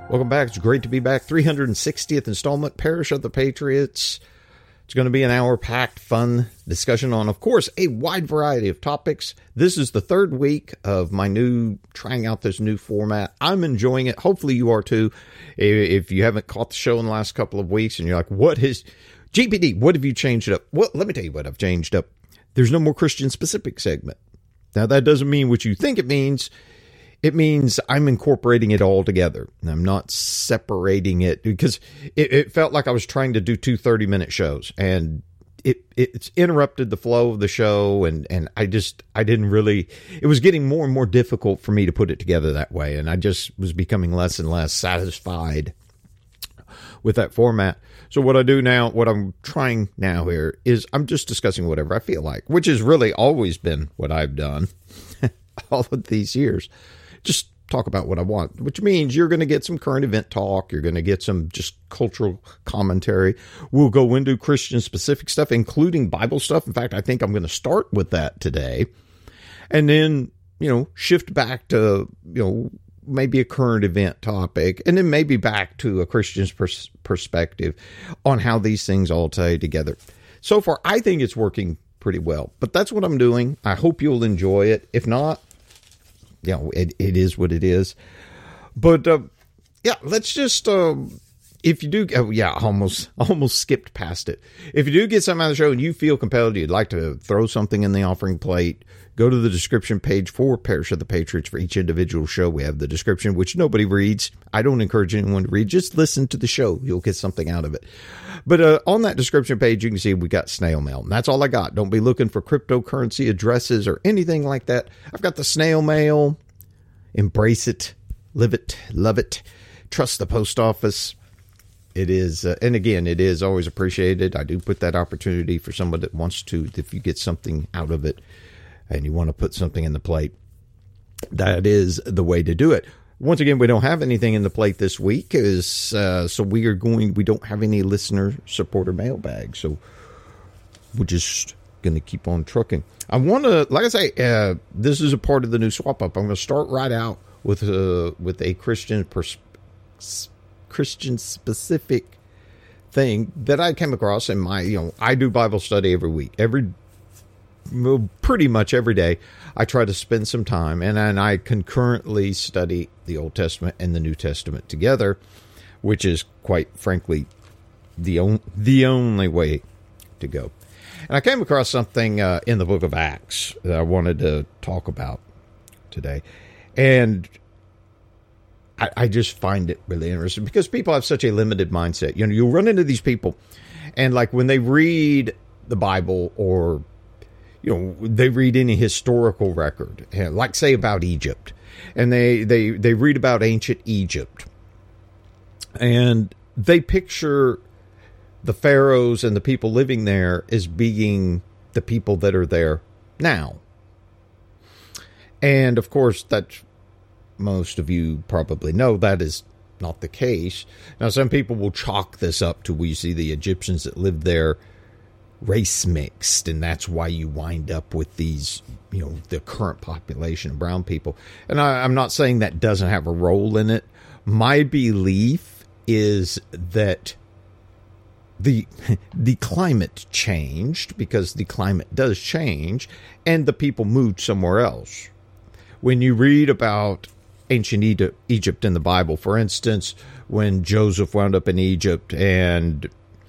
Welcome back. It's great to be back. 360th installment, Parish of the Patriots. It's going to be an hour-packed, fun discussion on, of course, a wide variety of topics. This is the third week of my trying out this new format. I'm enjoying it. Hopefully you are too. If you haven't caught the show in the last couple of weeks and you're like, GPD, what have you changed up? Well, let me tell you what I've changed up. There's no more Christian-specific segment. Now, that doesn't mean what you think it means. It means I'm incorporating it all together. And I'm not separating it because it felt like I was trying to do two 30-minute shows, and it's interrupted the flow of the show. And I didn't really, it was getting more and more difficult for me to put it together that way. And I just was becoming less and less satisfied with that format. So what I do now, what I'm trying now here is I'm just discussing whatever I feel like, which has really always been what I've done all of these years. Just talk about what I want, which means you're going to get some current event talk. You're going to get some just cultural commentary. We'll go into Christian specific stuff, including Bible stuff. In fact, I think I'm going to start with that today, and then, shift back to, maybe a current event topic, and then maybe back to a Christian's perspective on how these things all tie together. So far, I think it's working pretty well, but that's what I'm doing. I hope you'll enjoy it. If not, it is what it is. But, let's just, if you do, almost skipped past it. If you do get something out of the show and you feel compelled, you'd like to throw something in the offering plate, go to the description page for Parish of the Patriots. For each individual show, we have the description, which nobody reads. I don't encourage anyone to read. Just listen to the show. You'll get something out of it. But on that description page, you can see we got snail mail. And that's all I got. Don't be looking for cryptocurrency addresses or anything like that. I've got the snail mail. Embrace it. Live it. Love it. Trust the post office. It is, and again, it is always appreciated. I do put that opportunity for someone that wants to, if you get something out of it and you want to put something in the plate, that is the way to do it. Once again, we don't have anything in the plate this week, so we don't have any listener supporter mailbag. So we're just going to keep on trucking. I want to, like I say, this is a part of the new swap up. I'm going to start right out with a Christian specific thing that I came across in my, I do Bible study every week, pretty much every day. I try to spend some time, and I concurrently study the Old Testament and the New Testament together, which is quite frankly the only way to go. And I came across something in the book of Acts that I wanted to talk about today, and I just find it really interesting because people have such a limited mindset. You'll run into these people, and like when they read the Bible or, they read any historical record, like say about Egypt, and they read about ancient Egypt, and they picture the pharaohs and the people living there as being the people that are there now. And of course, that's, most of you probably know that is not the case. Now, some people will chalk this up to we see the Egyptians that lived there race mixed, and that's why you wind up with these, the current population of brown people. And I'm not saying that doesn't have a role in it. My belief is that the climate changed, because the climate does change, and the people moved somewhere else. When you read about ancient Egypt in the Bible, for instance, when Joseph wound up in Egypt and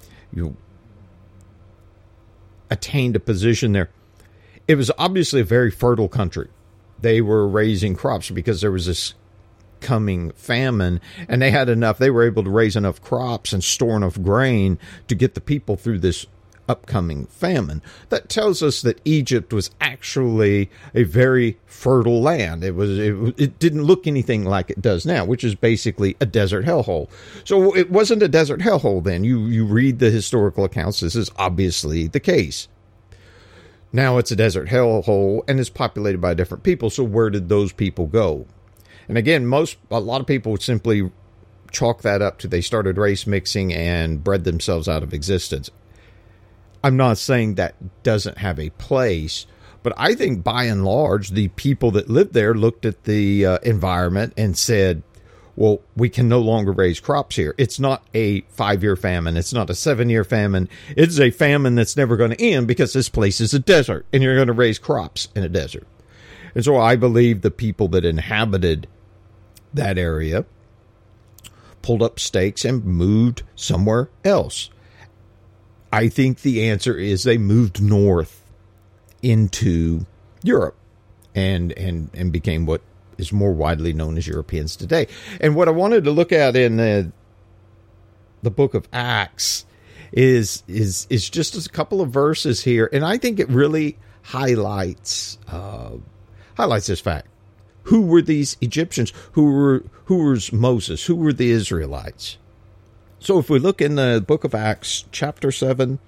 attained a position there, it was obviously a very fertile country. They were raising crops because there was this coming famine, and they had enough. They were able to raise enough crops and store enough grain to get the people through this upcoming famine. That tells us that Egypt was actually a very fertile land. It didn't look anything like it does now, which is basically a desert hellhole. So it wasn't a desert hellhole then. You read the historical accounts, this is obviously the case. Now it's a desert hellhole, and it's populated by different people. So where did those people go? And again, a lot of people would simply chalk that up to they started race mixing and bred themselves out of existence. I'm not saying that doesn't have a place, but I think by and large, the people that lived there looked at the environment and said, Well, we can no longer raise crops here. It's not a 5-year famine. It's not a 7-year famine. It's a famine that's never going to end because this place is a desert and you're going to raise crops in a desert. And so I believe the people that inhabited that area pulled up stakes and moved somewhere else. I think the answer is they moved north into Europe and became what is more widely known as Europeans today. And what I wanted to look at in the book of Acts is just a couple of verses here, and I think it really highlights this fact. Who were these Egyptians? Who was Moses? Who were the Israelites? So if we look in the book of Acts, chapter 7,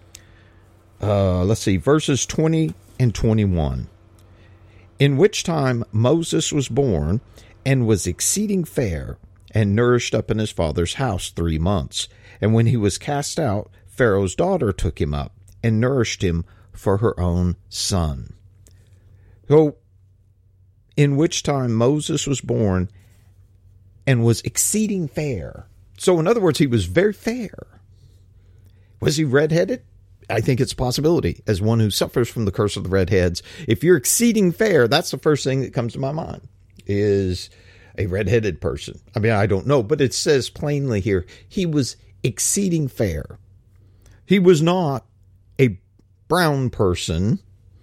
verses 20 and 21. In which time Moses was born and was exceeding fair and nourished up in his father's house 3 months. And when he was cast out, Pharaoh's daughter took him up and nourished him for her own son. So, in which time Moses was born and was exceeding fair. So, in other words, he was very fair. Was he redheaded? I think it's a possibility. As one who suffers from the curse of the redheads, if you're exceeding fair, that's the first thing that comes to my mind, is a redheaded person. I mean, I don't know, but it says plainly here, he was exceeding fair. He was not a brown person.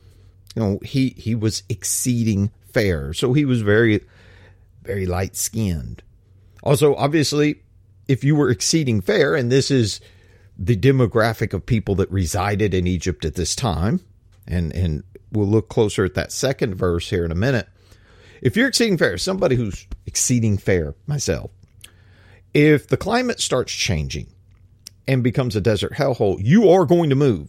He was exceeding fair. So he was very, very light-skinned. Also, obviously, if you were exceeding fair, and this is the demographic of people that resided in Egypt at this time, and we'll look closer at that second verse here in a minute. If you're exceeding fair, somebody who's exceeding fair, myself, if the climate starts changing and becomes a desert hellhole, you are going to move.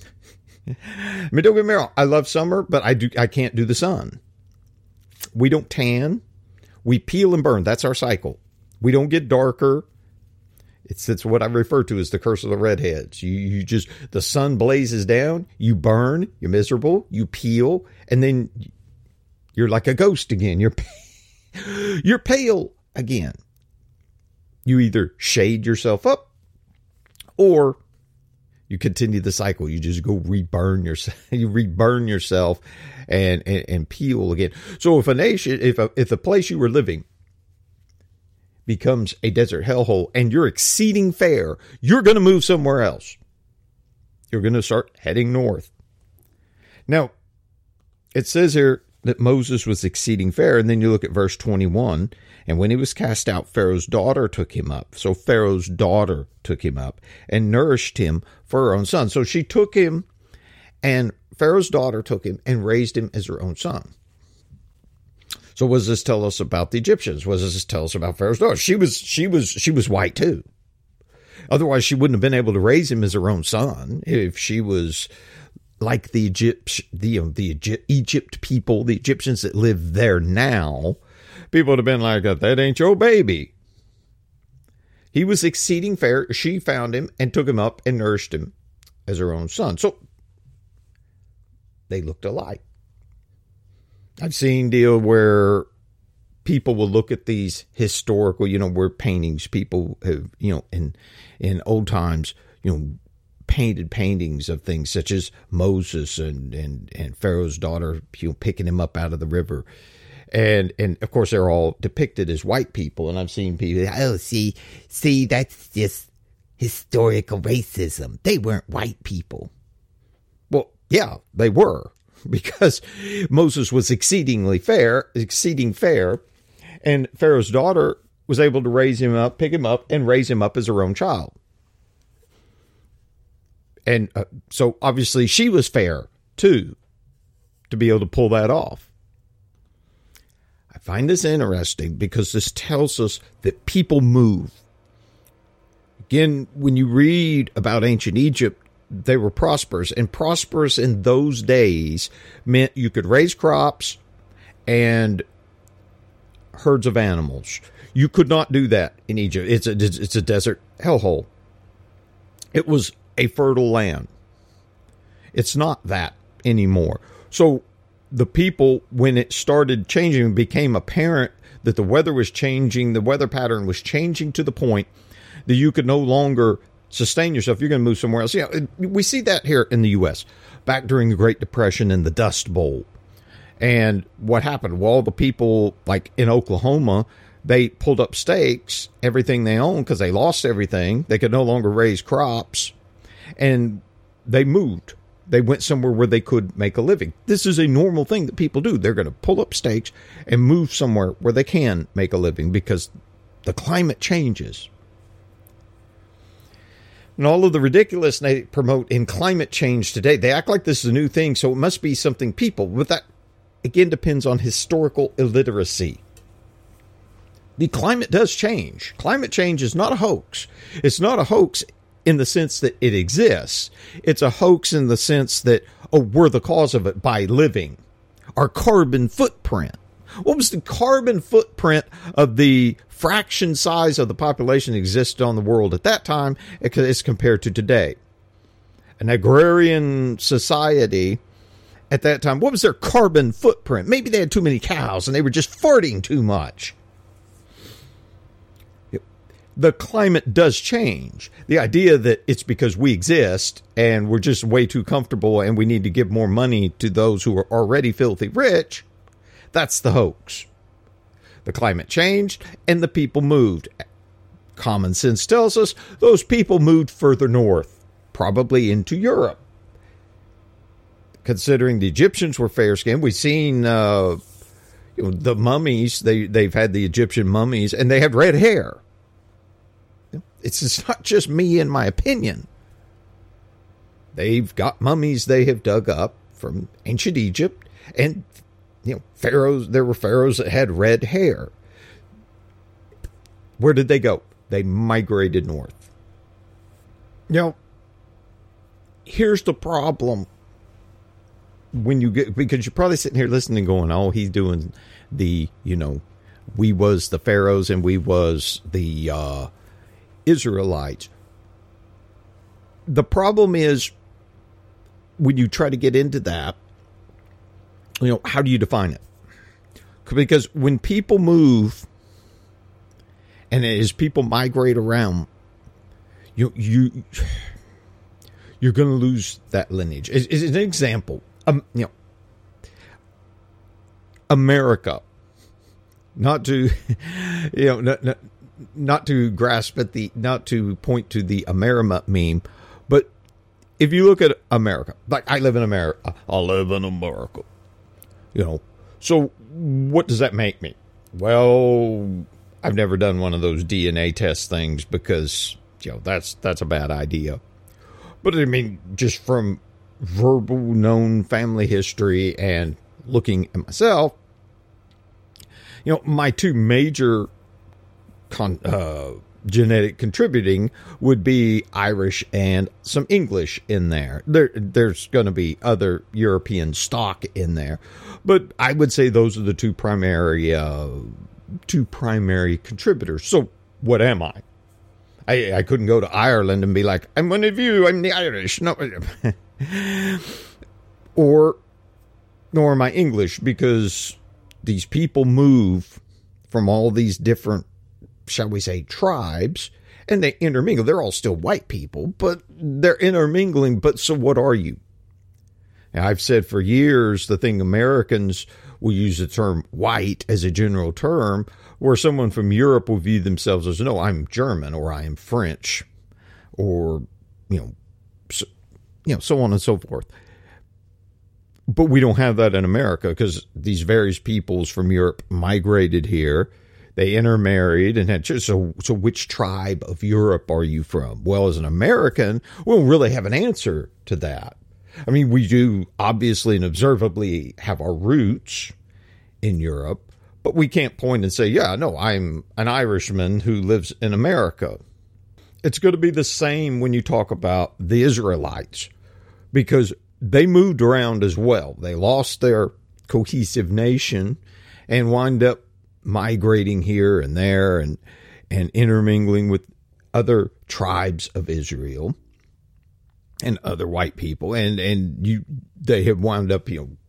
I mean, don't get me wrong, I love summer, but I can't do the sun. We don't tan. We peel and burn. That's our cycle. We don't get darker. It's what I refer to as the curse of the redheads. You just, the sun blazes down, you burn, you're miserable, you peel, and then you're like a ghost again. You're pale again. You either shade yourself up or you continue the cycle. You just go reburn yourself. You reburn yourself and peel again. So if a nation, if the place you were living becomes a desert hellhole and you're exceeding fair, you're going to move somewhere else. You're going to start heading north. Now, it says here that Moses was exceeding fair, and then you look at verse 21, and when he was cast out, Pharaoh's daughter took him up. So Pharaoh's daughter took him up and nourished him for her own son. So she took him, and Pharaoh's daughter took him and raised him as her own son. So what does this tell us about the Egyptians? What does this tell us about Pharaoh's daughter? She was white too. Otherwise, she wouldn't have been able to raise him as her own son. If she was like the Egypt people, the Egyptians that live there now, people would have been like, that ain't your baby. He was exceeding fair. She found him and took him up and nourished him as her own son. So they looked alike. I've seen deal where people will look at these historical, where paintings, people have, in old times, painted paintings of things such as Moses and Pharaoh's daughter, picking him up out of the river. And of course, they're all depicted as white people. And I've seen people, see, that's just historical racism. They weren't white people. Well, yeah, they were. Because Moses was exceeding fair, and Pharaoh's daughter was able to raise him up, pick him up, and raise him up as her own child. And so obviously she was fair too, to be able to pull that off. I find this interesting because this tells us that people move. Again, when you read about ancient Egypt, they were prosperous, and prosperous in those days meant you could raise crops and herds of animals. You could not do that in Egypt. It's a desert hellhole. It was a fertile land. It's not that anymore. So the people, when it started changing, it became apparent that the weather was changing, the weather pattern was changing to the point that you could no longer sustain yourself. You're going to move somewhere else. Yeah, we see that here in the U.S. back during the Great Depression and the Dust Bowl. And what happened? Well, the people like in Oklahoma, they pulled up stakes, everything they owned, because they lost everything. They could no longer raise crops, and they moved. They went somewhere where they could make a living. This is a normal thing that people do. They're going to pull up stakes and move somewhere where they can make a living because the climate changes. And all of the ridiculous they promote in climate change today, they act like this is a new thing, so it must be something people. But that, again, depends on historical illiteracy. The climate does change. Climate change is not a hoax. It's not a hoax in the sense that it exists. It's a hoax in the sense that, oh, we're the cause of it by living. Our carbon footprint. What was the carbon footprint of the fraction size of the population that existed on the world at that time as compared to today? An agrarian society at that time, what was their carbon footprint? Maybe they had too many cows and they were just farting too much. The climate does change. The idea that it's because we exist and we're just way too comfortable and we need to give more money to those who are already filthy rich, that's the hoax. The climate changed and the people moved. Common sense tells us those people moved further north, probably into Europe. Considering the Egyptians were fair-skinned, we've seen the mummies. They've had the Egyptian mummies, and they have red hair. It's not just me and my opinion. They've got mummies they have dug up from ancient Egypt, and pharaohs. There were pharaohs that had red hair. Where did they go? They migrated north. Here's the problem. Because you're probably sitting here listening going, oh, he's doing the, we was the pharaohs and we was the Israelites. The problem is when you try to get into that, how do you define it? Because when people move and as people migrate around, you're going to lose that lineage. As an example, America, not to, not to grasp at not to point to the Amerima meme, but if you look at America, like I live in America, so what does that make me? Well, I've never done one of those DNA test things because, that's a bad idea. But I mean, just from verbal known family history and looking at myself, my two major genetic contributing would be Irish and some English in there. There's going to be other European stock in there, but I would say those are the two primary contributors. So what am I? I couldn't go to Ireland and be like, I'm one of you, I'm the Irish. No. Nor am I English, because these people move from all these different, shall we say, tribes, and they intermingle. They're all still white people, but they're intermingling. But so what are you? Now, I've said for years, the thing Americans will use the term white as a general term, where someone from Europe will view themselves as, no, I'm German, or I am French, or, so on and so forth. But we don't have that in America, because these various peoples from Europe migrated here. They intermarried and had, so which tribe of Europe are you from? Well, as an American, we don't really have an answer to that. I mean, we do obviously and observably have our roots in Europe, but we can't point and say, yeah, no, I'm an Irishman who lives in America. It's going to be the same when you talk about the Israelites, because they moved around as well. They lost their cohesive nation and wind up migrating here and there and intermingling with other tribes of Israel and other white people. And they have wound up,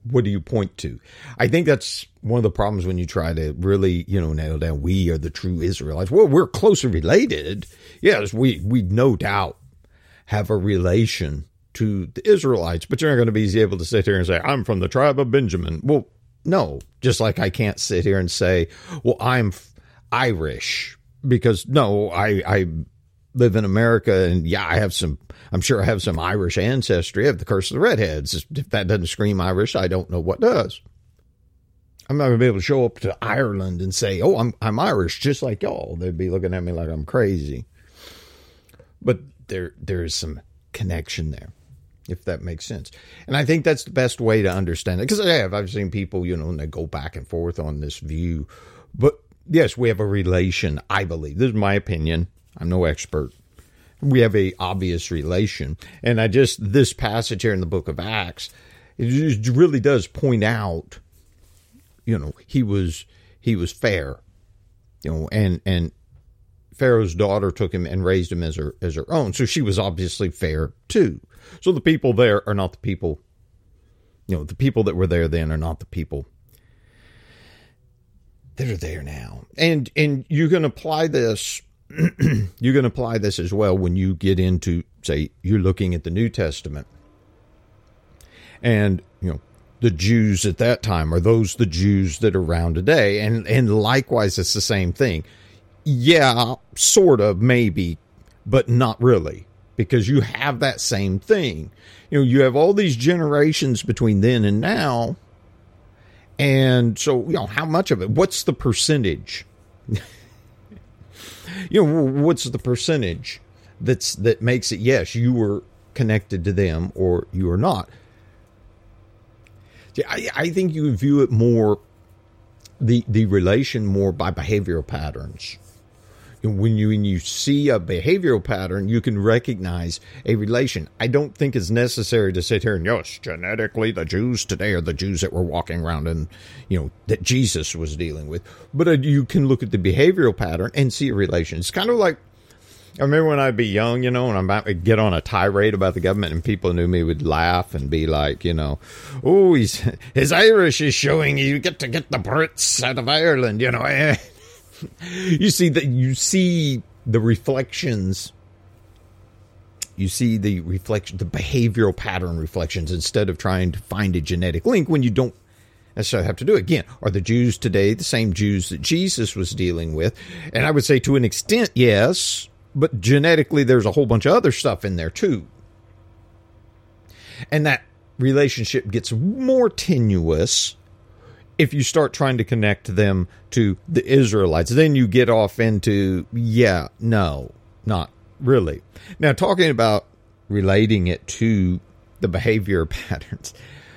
what do you point to? I think that's one of the problems when you try to really, nail down, we are the true Israelites. Well, we're closely related. Yes, we no doubt have a relation to the Israelites, but you're not going to be able to sit here and say, I'm from the tribe of Benjamin. Well, no, just like I can't sit here and say, well, I'm Irish, because no, I live in America, and yeah, I'm sure I have some Irish ancestry. I have the curse of the redheads. If that doesn't scream Irish, I don't know what does. I'm not going to be able to show up to Ireland and say, oh, I'm Irish, just like y'all. They'd be looking at me like I'm crazy. But there is some connection there, if that makes sense. And I think that's the best way to understand it. Because I've seen people, and they go back and forth on this view. But yes, we have a relation, I believe. This is my opinion. I'm no expert. We have a obvious relation. And this passage here in the book of Acts, it just really does point out, he was fair, and Pharaoh's daughter took him and raised him as her own. So she was obviously fair too. So the people there are not the people, the people that were there then are not the people that are there now. And you can apply this. You can apply this as well when you get into, say, you're looking at the New Testament. And, the Jews at that time, are those the Jews that are around today? And likewise, it's the same thing. Yeah, sort of, maybe, but not really. Because you have that same thing. You have all these generations between then and now. And so, how much of it? What's the percentage? What's the percentage that makes it, yes, you were connected to them or you are not? I think you view it more, the relation more by behavioral patterns. When you see a behavioral pattern, you can recognize a relation. I don't think it's necessary to sit here and, yes, genetically, the Jews today are the Jews that were walking around and, that Jesus was dealing with. But you can look at the behavioral pattern and see a relation. It's kind of like, I remember when I'd be young, and I'm about to get on a tirade about the government, and people knew me would laugh and be like, oh, his Irish is showing you get to get the Brits out of Ireland, You see the reflections. You see the behavioral pattern reflections, instead of trying to find a genetic link when you don't necessarily have to do it. Again, are the Jews today the same Jews that Jesus was dealing with? And I would say to an extent, yes, but genetically there's a whole bunch of other stuff in there too. And that relationship gets more tenuous if you start trying to connect them to the Israelites. Then you get off into, no, not really. Now, talking about relating it to the behavior patterns,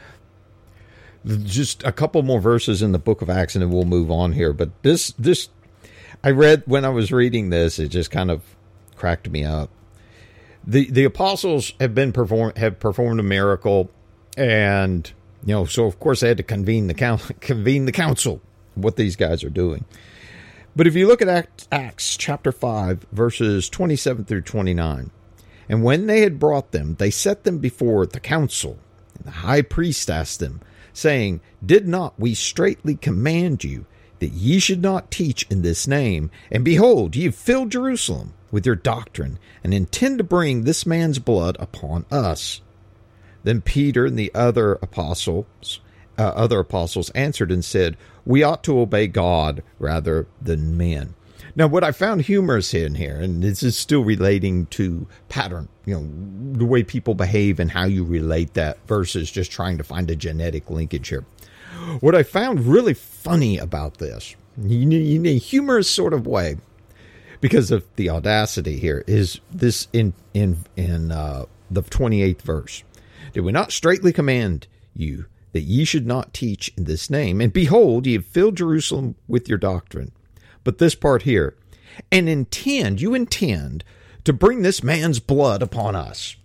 just a couple more verses in the book of Acts, and then we'll move on here. But this I read when I was reading this, it just kind of cracked me up. The apostles have performed a miracle, and so of course they had to convene the council, what these guys are doing. But if you look at Acts chapter 5, verses 27 through 29, and when they had brought them, they set them before the council. And the high priest asked them, saying, Did not we straitly command you that ye should not teach in this name? And behold, ye have filled Jerusalem with your doctrine, and intend to bring this man's blood upon us. Then Peter and the other apostles answered and said, We ought to obey God rather than men. Now, what I found humorous in here, and this is still relating to pattern, the way people behave and how you relate that versus just trying to find a genetic linkage here. What I found really funny about this, in a humorous sort of way, because of the audacity here, is this in the 28th verse. Did we not straitly command you that ye should not teach in this name? And behold, ye have filled Jerusalem with your doctrine. But this part here, and you intend to bring this man's blood upon us.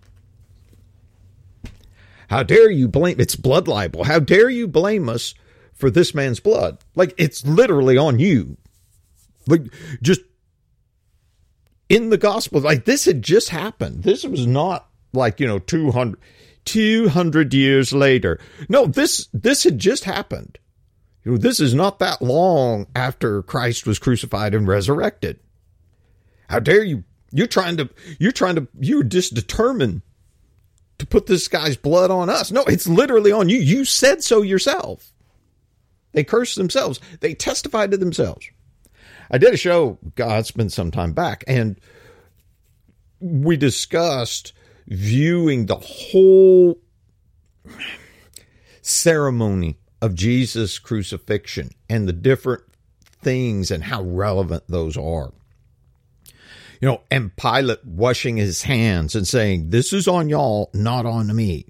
How dare you blame, it's blood libel. How dare you blame us for this man's blood? Like, it's literally on you. Like, just in the gospel, like this had just happened. This was not like, 200, 200 years later. No, this had just happened. This is not that long after Christ was crucified and resurrected. How dare you? You're just determined to put this guy's blood on us. No, it's literally on you. You said so yourself. They cursed themselves. They testified to themselves. I did a show, God, it's been some time back, and we discussed viewing the whole ceremony of Jesus' crucifixion and the different things and how relevant those are. And Pilate washing his hands and saying, this is on y'all, not on me.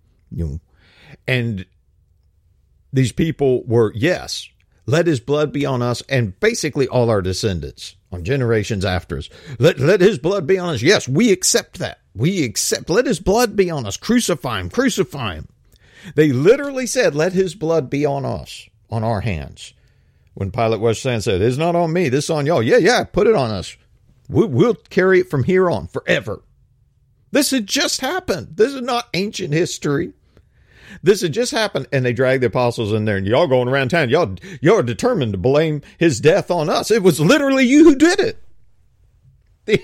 And these people were, yes, let his blood be on us and basically all our descendants on generations after us. Let his blood be on us. Yes, we accept that. Let his blood be on us. Crucify him, crucify him. They literally said, let his blood be on us, on our hands. When Pilate washed his hands and said, it's not on me, this is on y'all. Yeah, put it on us. We'll carry it from here on forever. This had just happened. This is not ancient history. This had just happened, and they dragged the apostles in there, and y'all going around town. Y'all are determined to blame his death on us. It was literally you who did it.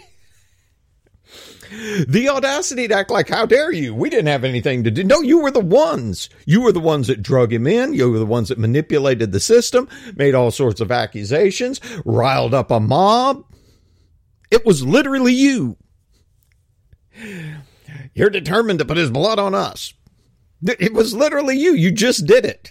The audacity to act like, how dare you? We didn't have anything to do. No, you were the ones. You were the ones that drug him in. You were the ones that manipulated the system, made all sorts of accusations, riled up a mob. It was literally you. You're determined to put his blood on us. It was literally you. You just did it.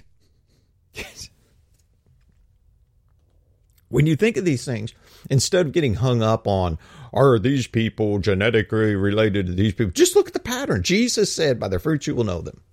When you think of these things, instead of getting hung up on, are these people genetically related to these people? Just look at the pattern. Jesus said, by their fruits you will know them.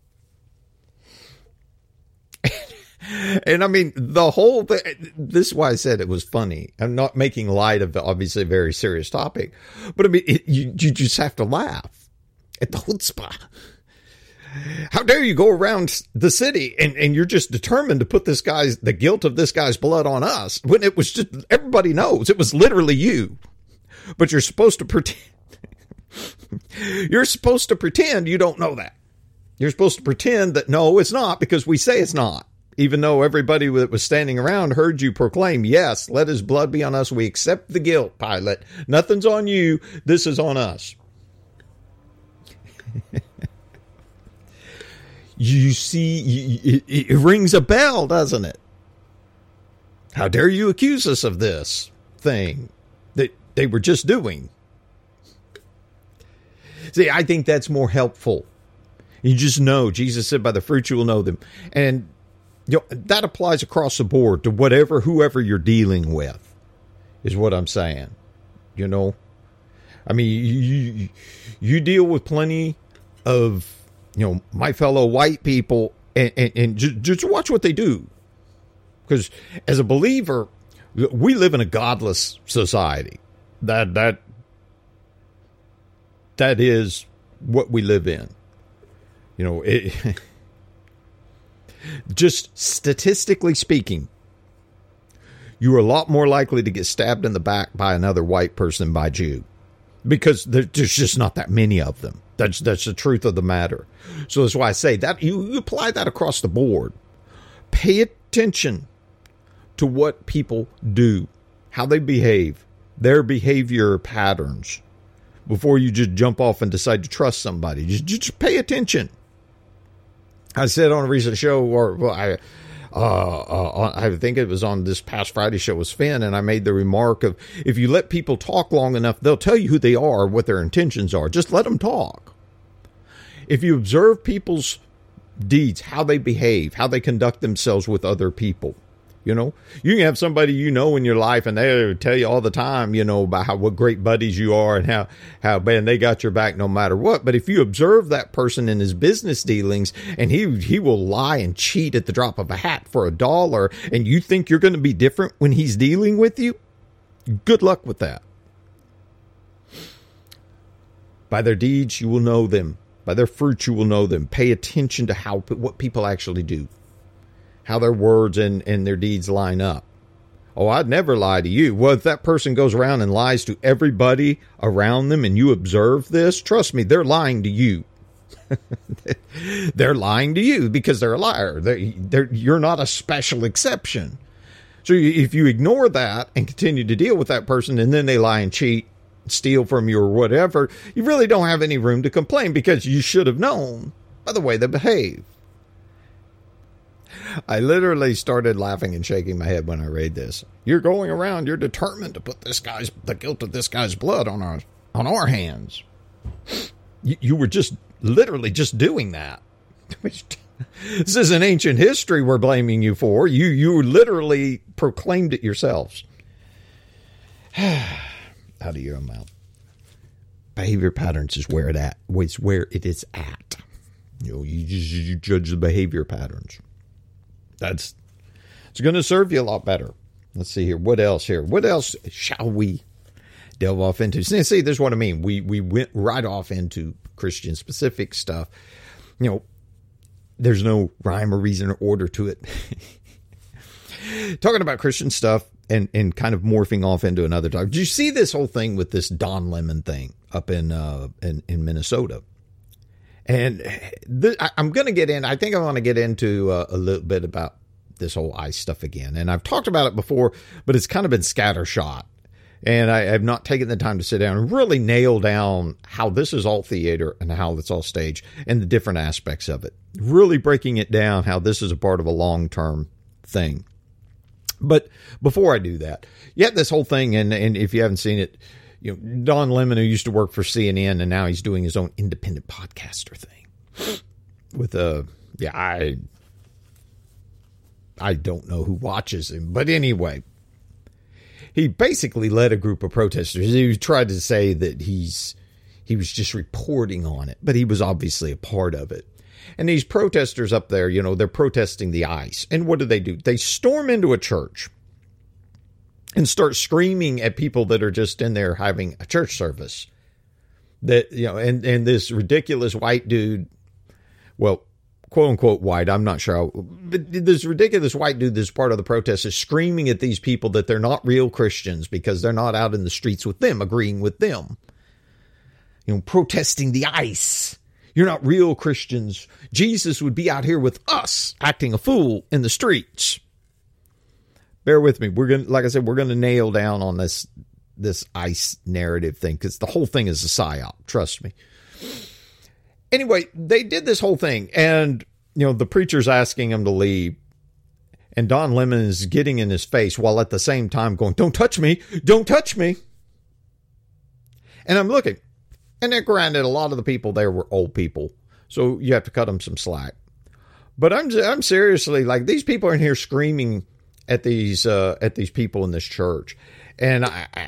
And I mean, the whole thing, this is why I said it was funny. I'm not making light of obviously a very serious topic, but I mean, you just have to laugh at the chutzpah. How dare you go around the city and you're just determined to put the guilt of this guy's blood on us when it was just, everybody knows it was literally you, but you're supposed to pretend. You're supposed to pretend you don't know that. You're supposed to pretend that no, it's not, because we say it's not. Even though everybody that was standing around heard you proclaim, yes, let his blood be on us. We accept the guilt, Pilate. Nothing's on you. This is on us. You see, it rings a bell, doesn't it? How dare you accuse us of this thing that they were just doing? See, I think that's more helpful. You just know. Jesus said, by the fruit you will know them. And that applies across the board to whoever you're dealing with, is what I'm saying. I mean, you deal with plenty of, my fellow white people, and just watch what they do. Because as a believer, we live in a godless society. That is what we live in. Just statistically speaking, you are a lot more likely to get stabbed in the back by another white person than by Jew, because there's just not that many of them. That's the truth of the matter. So that's why I say that you apply that across the board. Pay attention to what people do, how they behave, their behavior patterns, before you just jump off and decide to trust somebody. Just pay attention. I said on a recent show, I think it was on this past Friday show with Finn, and I made the remark of, if you let people talk long enough, they'll tell you who they are, what their intentions are. Just let them talk. If you observe people's deeds, how they behave, how they conduct themselves with other people, you can have somebody in your life, and they tell you all the time, about what great buddies you are and how man, they got your back no matter what. But if you observe that person in his business dealings, and he will lie and cheat at the drop of a hat for $1, and you think you're going to be different when he's dealing with you, good luck with that. By their deeds you will know them. By their fruits you will know them. Pay attention to what people actually do, how their words and their deeds line up. Oh, I'd never lie to you. Well, if that person goes around and lies to everybody around them and you observe this, trust me, they're lying to you. They're lying to you because they're a liar. You're not a special exception. So if you ignore that and continue to deal with that person, and then they lie and cheat, steal from you or whatever, you really don't have any room to complain because you should have known by the way they behave. I literally started laughing and shaking my head when I read this. You're going around, you're determined to put the guilt of this guy's blood on our hands. You were just literally just doing that. This is an ancient history we're blaming you for. You literally proclaimed it yourselves. Out of your mouth. Behavior patterns is where it is at. You judge the behavior patterns. It's going to serve you a lot better. Let's see here. What else here? What else shall we delve off into? See, this is what I mean. We went right off into Christian specific stuff. There's no rhyme or reason or order to it. Talking about Christian stuff and kind of morphing off into another topic. Did you see this whole thing with this Don Lemon thing up in Minnesota? And I'm going to get in. I think I want to get into a little bit about this whole ICE stuff again. And I've talked about it before, but it's kind of been scattershot. And I have not taken the time to sit down and really nail down how this is all theater and how it's all stage and the different aspects of it. Really breaking it down, how this is a part of a long-term thing. But before I do that, you have this whole thing, and if you haven't seen it, Don Lemon, who used to work for CNN, and now he's doing his own independent podcaster thing. With I don't know who watches him, but anyway, he basically led a group of protesters. He tried to say that he was just reporting on it, but he was obviously a part of it. And these protesters up there, they're protesting the ICE. And what do? They storm into a church and start screaming at people that are just in there having a church service. That, and this ridiculous white dude, well, quote unquote white, I'm not sure. But this ridiculous white dude that's part of the protest is screaming at these people that they're not real Christians because they're not out in the streets with them, agreeing with them. Protesting the ICE. You're not real Christians. Jesus would be out here with us acting a fool in the streets. Bear with me. We're going to nail down on this ICE narrative thing because the whole thing is a psyop. Trust me. Anyway, they did this whole thing, and the preacher's asking him to leave, and Don Lemon is getting in his face while at the same time going, "Don't touch me! Don't touch me!" And I'm looking. And then granted, a lot of the people there were old people, so you have to cut them some slack. But I'm seriously, like, these people are in here screaming at these people in this church, and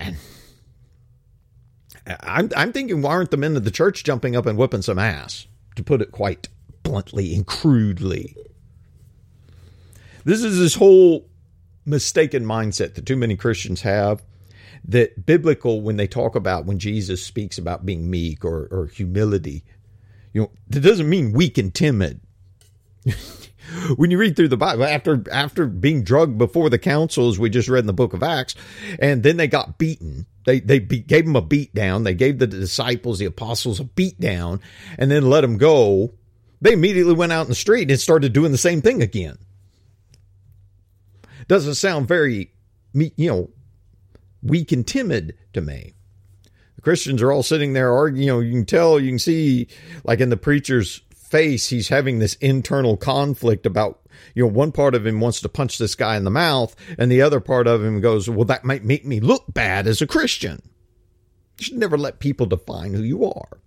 I'm thinking, why aren't the men of the church jumping up and whipping some ass? To put it quite bluntly and crudely, this is this whole mistaken mindset that too many Christians have. That biblical, when they talk about, when Jesus speaks about being meek or humility, that doesn't mean weak and timid. When you read through the Bible, after being drugged before the council, as we just read in the book of Acts, and then they got beaten. They gave them a beat down. They gave the disciples, the apostles, a beat down, and then let them go. They immediately went out in the street and started doing the same thing again. Doesn't sound very, weak and timid to me. The Christians are all sitting there arguing. You can see, like in the preacher's face, he's having this internal conflict about, one part of him wants to punch this guy in the mouth, and the other part of him goes, well, that might make me look bad as a Christian. You should never let people define who you are.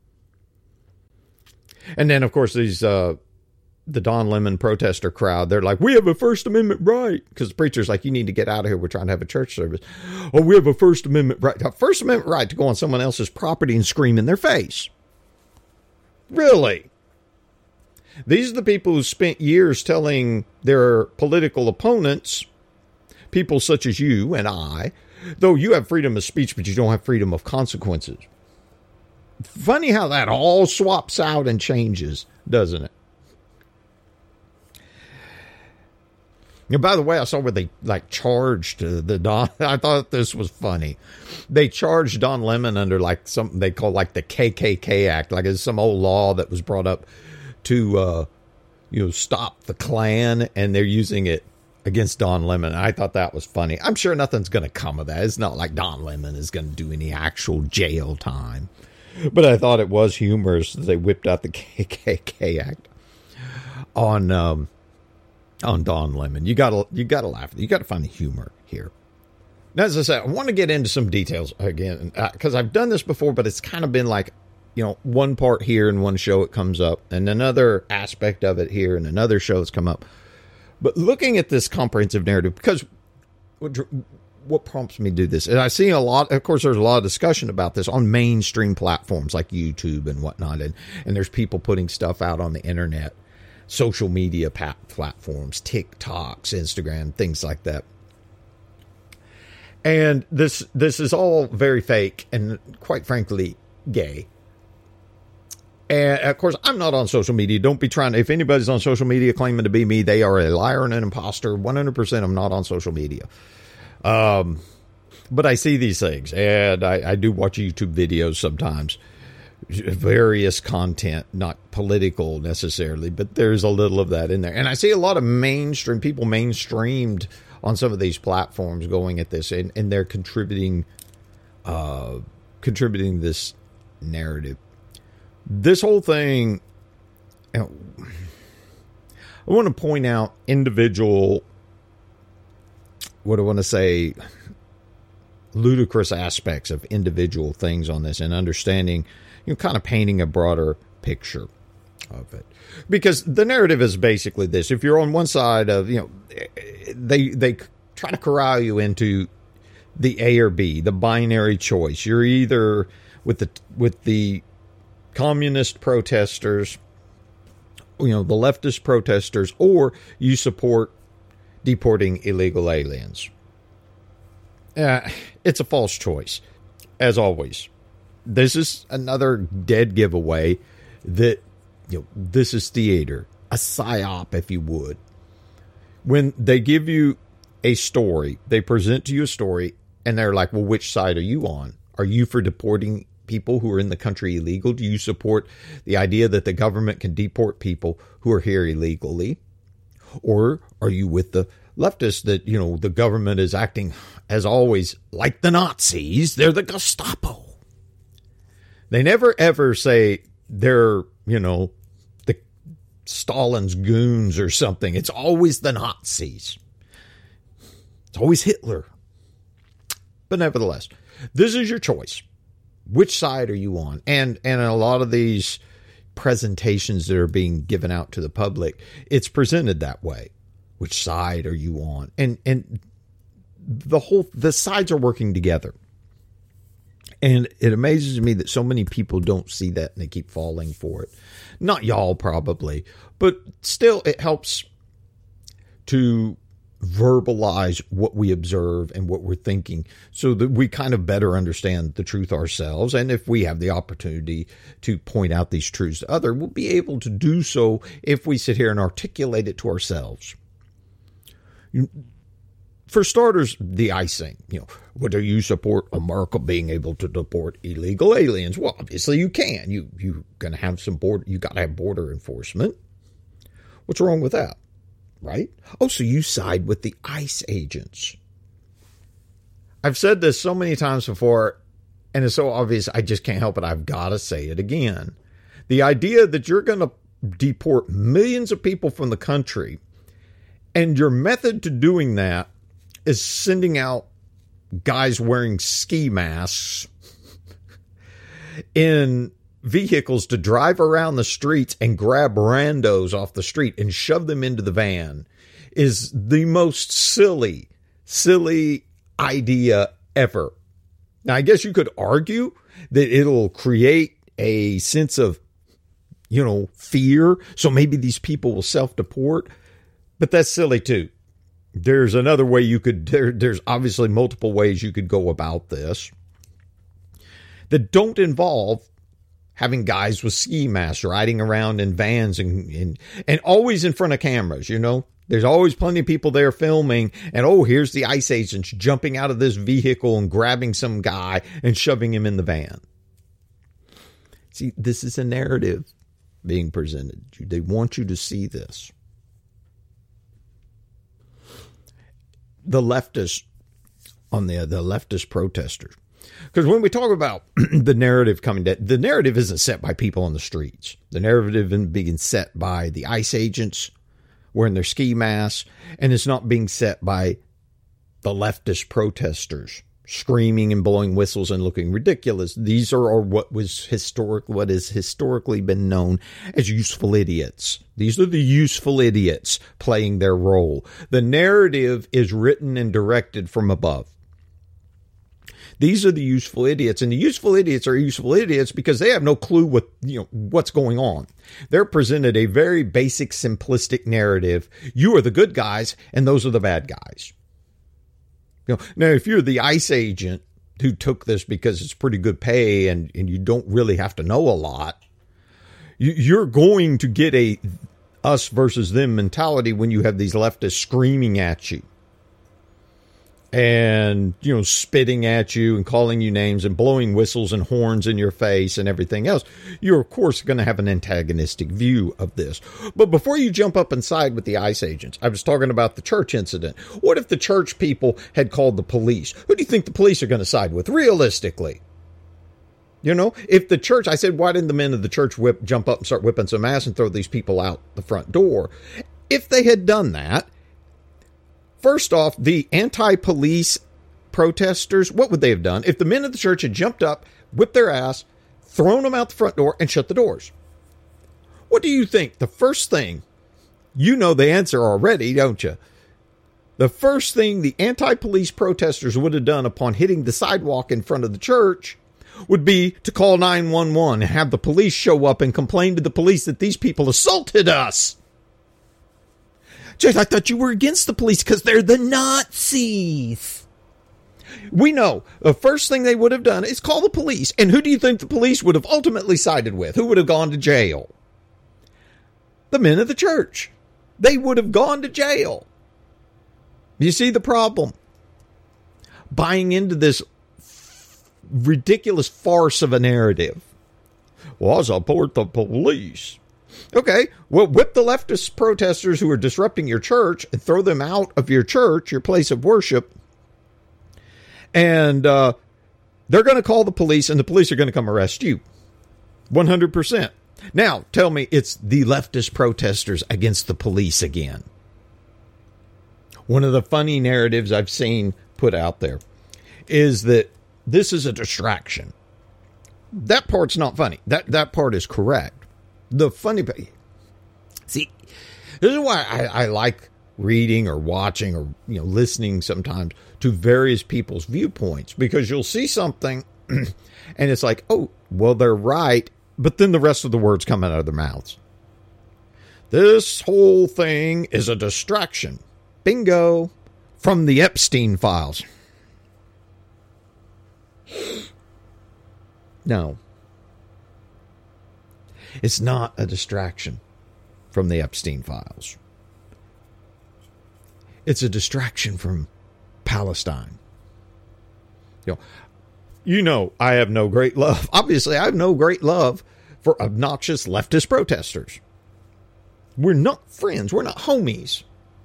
And then, of course, these the Don Lemon protester crowd, they're like, we have a First Amendment right. Because the preacher's like, you need to get out of here. We're trying to have a church service. Oh, we have a First Amendment right. A First Amendment right to go on someone else's property and scream in their face. Really? These are the people who spent years telling their political opponents, people such as you and I, though you have freedom of speech, but you don't have freedom of consequences. Funny how that all swaps out and changes, doesn't it? And by the way, I saw where they like charged the Don. I thought this was funny. They charged Don Lemon under like something they call like the KKK Act, like it's some old law that was brought up to stop the Klan, and they're using it against Don Lemon. I thought that was funny. I'm sure nothing's going to come of that. It's not like Don Lemon is going to do any actual jail time. But I thought it was humorous that they whipped out the KKK Act on Don Lemon. You gotta laugh. You gotta find the humor here. Now, as I said, I want to get into some details again because I've done this before, but it's kind of been like, one part here in one show it comes up, and another aspect of it here in another show it's come up. But looking at this comprehensive narrative, because what prompts me to do this, and I see a lot, of course, there's a lot of discussion about this on mainstream platforms like YouTube and whatnot, and there's people putting stuff out on the internet, social media platforms, TikToks, Instagram, things like that. And this is all very fake and, quite frankly, gay. And, of course, I'm not on social media. Don't be trying to, if anybody's on social media claiming to be me, they are a liar and an imposter. 100% I'm not on social media. But I see these things, and I do watch YouTube videos sometimes. Various content, not political necessarily, but there's a little of that in there. And I see a lot of people mainstreamed on some of these platforms going at this, and they're contributing this narrative. This whole thing, I want to point out individual, ludicrous aspects of individual things on this, and understanding, kind of painting a broader picture of it. Because the narrative is basically this. If you're on one side of, they try to corral you into the A or B, the binary choice. You're either with the communist protesters, the leftist protesters, or you support deporting illegal aliens. It's a false choice, as always. This is another dead giveaway that, this is theater, a psyop, if you would. When they give you a story, they present to you a story, and they're like, well, which side are you on? Are you for deporting people who are in the country illegal? Do you support the idea that the government can deport people who are here illegally? Or are you with the leftists that, the government is acting, as always, like the Nazis? They're the Gestapo. They never, ever say they're, the Stalin's goons or something. It's always the Nazis. It's always Hitler. But nevertheless, this is your choice. Which side are you on? And a lot of these presentations that are being given out to the public, it's presented that way. Which side are you on? And the sides are working together. And it amazes me that so many people don't see that and they keep falling for it. Not y'all probably, but still it helps to verbalize what we observe and what we're thinking so that we kind of better understand the truth ourselves. And if we have the opportunity to point out these truths to others, we'll be able to do so if we sit here and articulate it to ourselves. For starters, the icing, whether you support America being able to deport illegal aliens, well, obviously you can. You're going to have you got to have border enforcement. What's wrong with that? Right? Oh, so you side with the ICE agents. I've said this so many times before, and it's so obvious I just can't help it. I've got to say it again. The idea that you're going to deport millions of people from the country, and your method to doing that is sending out guys wearing ski masks in vehicles to drive around the streets and grab randos off the street and shove them into the van, is the most silly idea ever. Now, I guess you could argue that it'll create a sense of, fear. So maybe these people will self-deport, but that's silly too. There's another way there's obviously multiple ways you could go about this that don't involve having guys with ski masks riding around in vans and always in front of cameras, There's always plenty of people there filming, and oh, here's the ICE agents jumping out of this vehicle and grabbing some guy and shoving him in the van. See, this is a narrative being presented. They want you to see this. The leftists, on the leftist protesters, because when we talk about the narrative coming down, the narrative isn't set by people on the streets. The narrative isn't being set by the ICE agents wearing their ski masks, and it's not being set by the leftist protesters screaming and blowing whistles and looking ridiculous. These are what has historically been known as useful idiots. These are the useful idiots playing their role. The narrative is written and directed from above. These are the useful idiots, and the useful idiots are useful idiots because they have no clue what's going on. They're presented a very basic, simplistic narrative. You are the good guys, and those are the bad guys. Now, if you're the ICE agent who took this because it's pretty good pay and you don't really have to know a lot, you're going to get a us versus them mentality when you have these leftists screaming at you and, spitting at you and calling you names and blowing whistles and horns in your face and everything else. You're, of course, going to have an antagonistic view of this. But before you jump up and side with the ICE agents, I was talking about the church incident. What if the church people had called the police? Who do you think the police are going to side with, realistically? If the church, I said, why didn't the men of the church jump up and start whipping some ass and throw these people out the front door? If they had done that, first off, the anti-police protesters, what would they have done if the men of the church had jumped up, whipped their ass, thrown them out the front door, and shut the doors? What do you think? The first thing, you know the answer already, don't you? The first thing the anti-police protesters would have done upon hitting the sidewalk in front of the church would be to call 911 and have the police show up and complain to the police that these people assaulted us. Jay, I thought you were against the police because they're the Nazis. We know the first thing they would have done is call the police. And who do you think the police would have ultimately sided with? Who would have gone to jail? The men of the church. They would have gone to jail. You see the problem? Buying into this ridiculous farce of a narrative. Well, I support the police. Okay, well, whip the leftist protesters who are disrupting your church and throw them out of your church, your place of worship. And they're going to call the police, and the police are going to come arrest you. 100%. Now, tell me it's the leftist protesters against the police again. One of the funny narratives I've seen put out there is that this is a distraction. That part's not funny. That part is correct. The funny part, see, this is why I like reading or watching or listening sometimes to various people's viewpoints, because you'll see something and it's like, oh, well, they're right, but then the rest of the words come out of their mouths. This whole thing is a distraction. Bingo. From the Epstein files. No. It's not a distraction from the Epstein files. It's a distraction from Palestine. I have no great love. Obviously, I have no great love for obnoxious leftist protesters. We're not friends. We're not homies.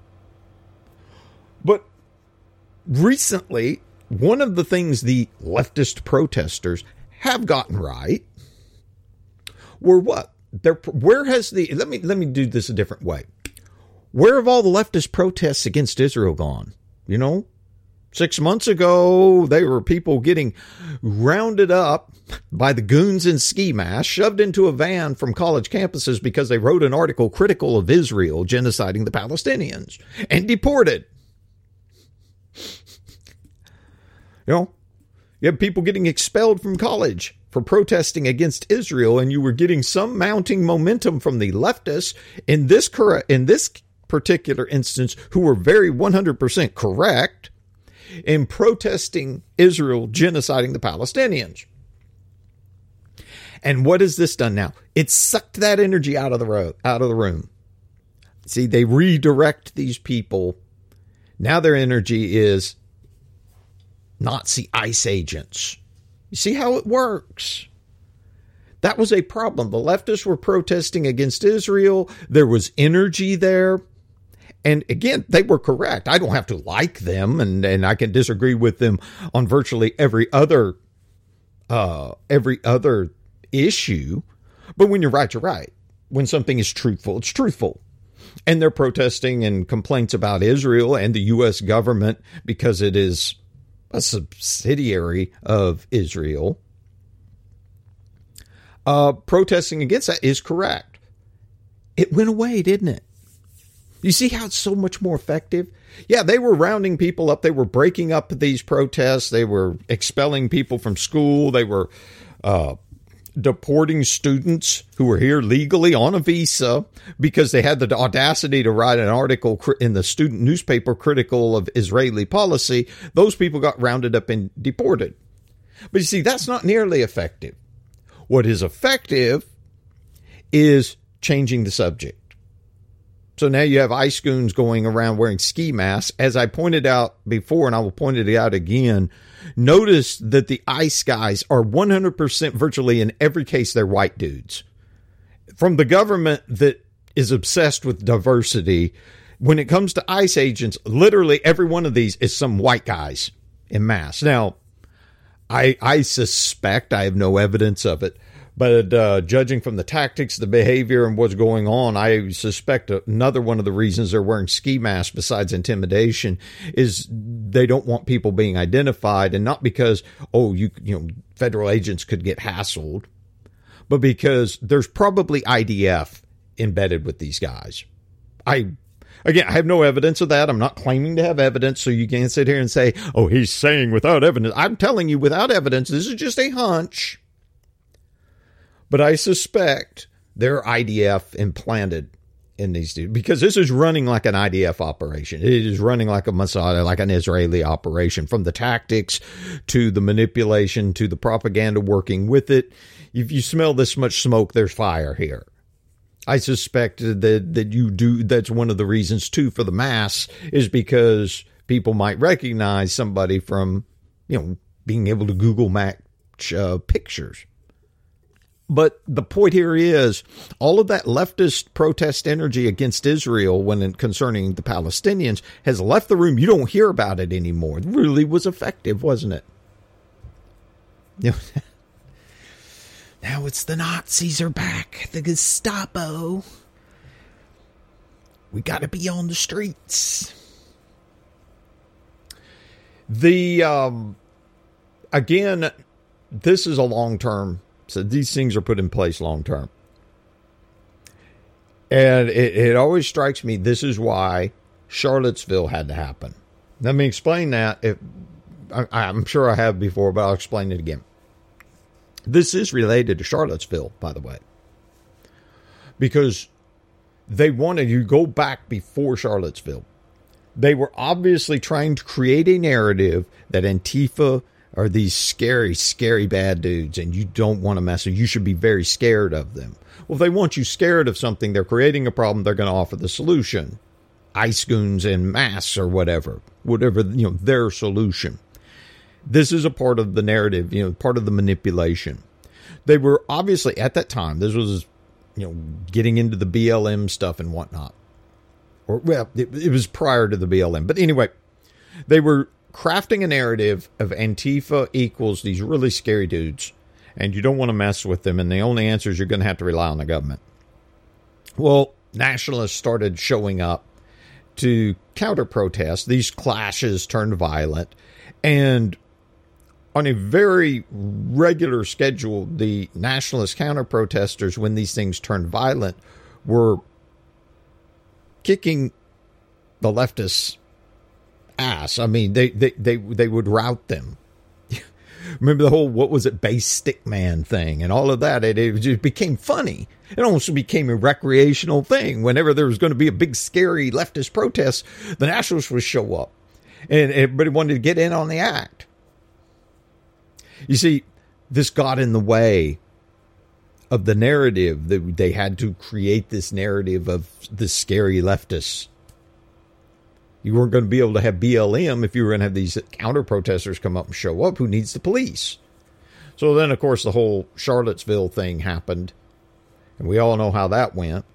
But recently, one of the things the leftist protesters have gotten right were what? Where has the, let me do this a different way. Where have all the leftist protests against Israel gone? 6 months ago, they were people getting rounded up by the goons in ski masks, shoved into a van from college campuses because they wrote an article critical of Israel genociding the Palestinians, and deported. You have people getting expelled from college for protesting against Israel, and you were getting some mounting momentum from the leftists in this particular instance, who were very 100% correct in protesting Israel genociding the Palestinians. And what has this done now? It sucked that energy out of the room. See, they redirect these people. Now their energy is Nazi ICE agents. You see how it works? That was a problem. The leftists were protesting against Israel. There was energy there. And again, they were correct. I don't have to like them, and I can disagree with them on virtually every other issue. But when you're right, you're right. When something is truthful, it's truthful. And they're protesting and complaints about Israel and the U.S. government because it is a subsidiary of Israel. Protesting against that is correct. It went away, didn't it? You see how it's so much more effective? Yeah, they were rounding people up. They were breaking up these protests. They were expelling people from school. They were deporting students who were here legally on a visa because they had the audacity to write an article in the student newspaper critical of Israeli policy. Those people got rounded up and deported. But you see, that's not nearly effective. What is effective is changing the subject. So now you have ICE goons going around wearing ski masks. As I pointed out before, and I will point it out again, notice that the ICE guys are 100% virtually in every case, they're white dudes. From the government that is obsessed with diversity, when it comes to ICE agents, literally every one of these is some white guys in masks. Now, I suspect, I have no evidence of it, but judging from the tactics, the behavior, and what's going on, I suspect another one of the reasons they're wearing ski masks besides intimidation is they don't want people being identified, and not because, federal agents could get hassled, but because there's probably IDF embedded with these guys. Again, I have no evidence of that. I'm not claiming to have evidence, so you can't sit here and say, oh, he's saying without evidence. I'm telling you without evidence, this is just a hunch. But I suspect they're IDF implanted in these dudes because this is running like an IDF operation. It is running like a Mossad, like an Israeli operation, from the tactics to the manipulation to the propaganda working with it. If you smell this much smoke, there's fire here. I suspect that's one of the reasons too for the mass is because people might recognize somebody from, being able to Google match pictures. But the point here is all of that leftist protest energy against Israel concerning the Palestinians has left the room. You don't hear about it anymore. It really was effective, wasn't it? Now it's the Nazis are back. The Gestapo. We got to be on the streets. Again, this is a long-term. So these things are put in place long-term. And it always strikes me, this is why Charlottesville had to happen. Let me explain that. I'm sure I have before, but I'll explain it again. This is related to Charlottesville, by the way. Because they wanted you to go back before Charlottesville. They were obviously trying to create a narrative that Antifa are these scary, scary bad dudes, and you don't want to mess with them. You should be very scared of them. Well, if they want you scared of something, they're creating a problem, they're going to offer the solution. ICE goons and masks or whatever, their solution. This is a part of the narrative, part of the manipulation. They were obviously, at that time, this was, getting into the BLM stuff and whatnot. It was prior to the BLM. But anyway, they were crafting a narrative of Antifa equals these really scary dudes, and you don't want to mess with them, and the only answer is you're going to have to rely on the government. Well, nationalists started showing up to counter-protest. These clashes turned violent, and on a very regular schedule, the nationalist counter-protesters, when these things turned violent, were kicking the leftists' ass. I mean, they would rout them. Remember the whole, what was it, base stick man thing and all of that? It just became funny. It almost became a recreational thing. Whenever there was going to be a big, scary leftist protest, the nationalists would show up. And everybody wanted to get in on the act. You see, this got in the way of the narrative. They had to create this narrative of the scary leftists. You weren't going to be able to have BLM if you were going to have these counter protesters come up and show up. Who needs the police? So then, of course, the whole Charlottesville thing happened. And we all know how that went.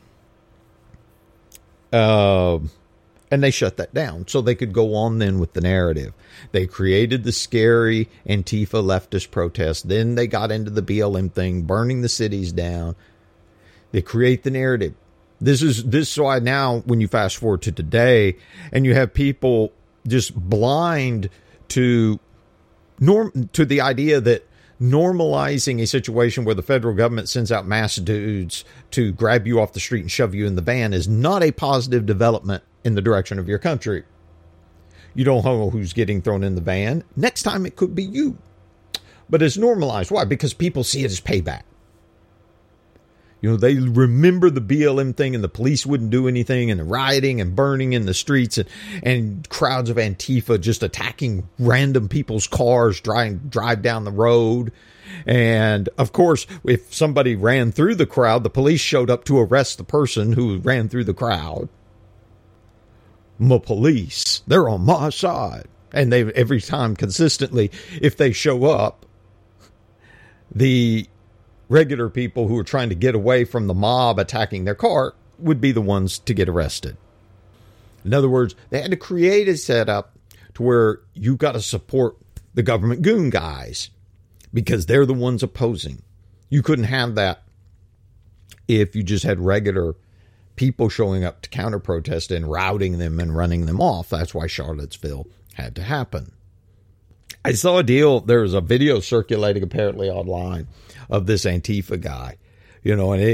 And they shut that down so they could go on then with the narrative. They created the scary Antifa leftist protest. Then they got into the BLM thing, burning the cities down. They create the narrative. This is why now when you fast forward to today and you have people just blind to the idea that normalizing a situation where the federal government sends out mass dudes to grab you off the street and shove you in the van is not a positive development in the direction of your country. You don't know who's getting thrown in the van. Next time it could be you. But it's normalized. Why? Because people see it as payback. You know, they remember the BLM thing and the police wouldn't do anything and the rioting and burning in the streets and crowds of Antifa just attacking random people's cars, drive down the road. And of course, if somebody ran through the crowd, the police showed up to arrest the person who ran through the crowd. My police, they're on my side. And they every time consistently, if they show up, the regular people who are trying to get away from the mob attacking their car would be the ones to get arrested. In other words, they had to create a setup to where you got to support the government goon guys because they're the ones opposing. You couldn't have that if you just had regular people showing up to counter protest and routing them and running them off. That's why Charlottesville had to happen. I saw a deal. There was a video circulating apparently online of this Antifa guy, you know, and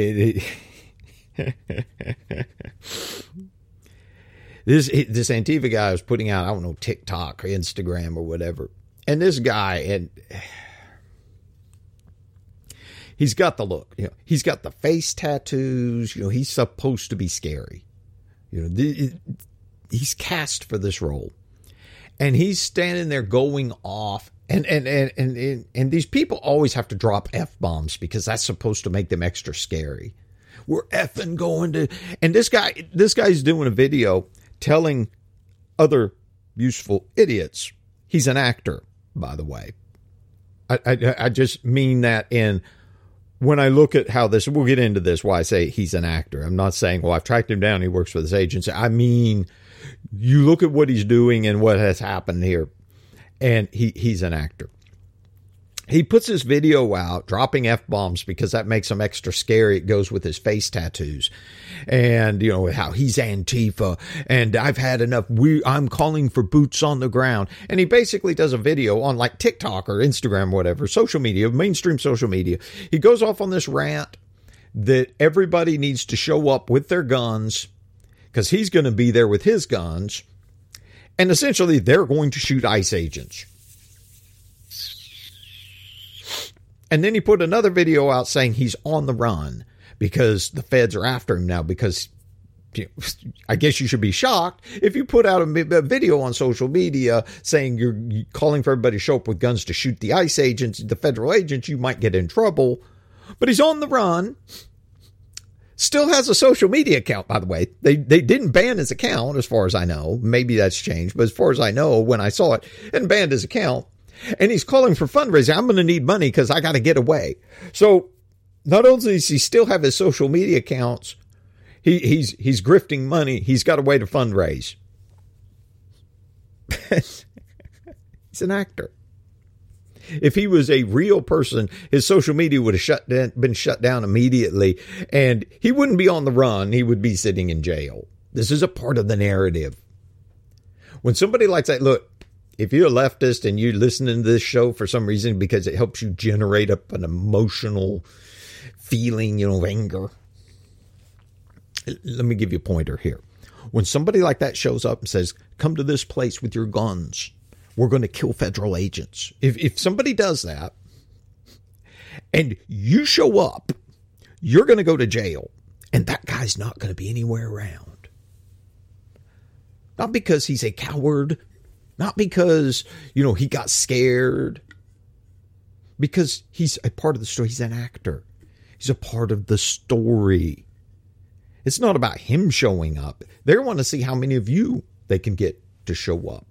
this Antifa guy was putting out, I don't know, TikTok or Instagram or whatever. And this guy, and he's got the look, you know, he's got the face tattoos, you know, he's supposed to be scary. You know, he's cast for this role. And he's standing there going off. And these people always have to drop F-bombs because that's supposed to make them extra scary. We're effing going to... And this guy's doing a video telling other useful idiots. He's an actor, by the way. I just mean that in... When I look at how this... We'll get into this, why I say he's an actor. I'm not saying, well, I've tracked him down, he works for this agency. I mean... You look at what he's doing and what has happened here, and he's an actor. He puts this video out, dropping F-bombs because that makes him extra scary. It goes with his face tattoos. And, you know, how he's Antifa, and I've had enough. I'm calling for boots on the ground. And he basically does a video on like TikTok or Instagram, whatever, social media, mainstream social media. He goes off on this rant that everybody needs to show up with their guns because he's going to be there with his guns. And essentially, they're going to shoot ICE agents. And then he put another video out saying he's on the run because the feds are after him now. Because I guess you should be shocked if you put out a video on social media saying you're calling for everybody to show up with guns to shoot the ICE agents, the federal agents, you might get in trouble. But he's on the run. Still has a social media account, by the way. They didn't ban his account, as far as I know. Maybe that's changed. But as far as I know, when I saw it, and banned his account. And he's calling for fundraising. I'm going to need money because I got to get away. So not only does he still have his social media accounts, he's grifting money. He's got a way to fundraise. He's an actor. If he was a real person, his social media would have been shut down immediately, and he wouldn't be on the run. He would be sitting in jail. This is a part of the narrative. When somebody likes that, look, if you're a leftist and you're listening to this show for some reason because it helps you generate up an emotional feeling, of anger, let me give you a pointer here. When somebody like that shows up and says, come to this place with your guns, we're going to kill federal agents. If somebody does that and you show up, you're going to go to jail. And that guy's not going to be anywhere around. Not because he's a coward. Not because, he got scared. Because he's a part of the story. He's an actor. He's a part of the story. It's not about him showing up. They want to see how many of you they can get to show up.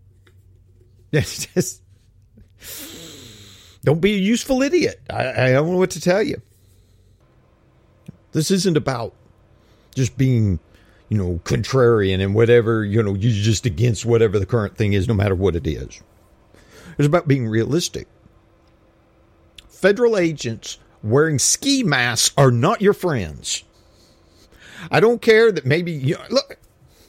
Don't be a useful idiot. I don't know what to tell you. This isn't about just being, contrarian and whatever, you're just against whatever the current thing is, no matter what it is. It's about being realistic. Federal agents wearing ski masks are not your friends. I don't care that maybe, look,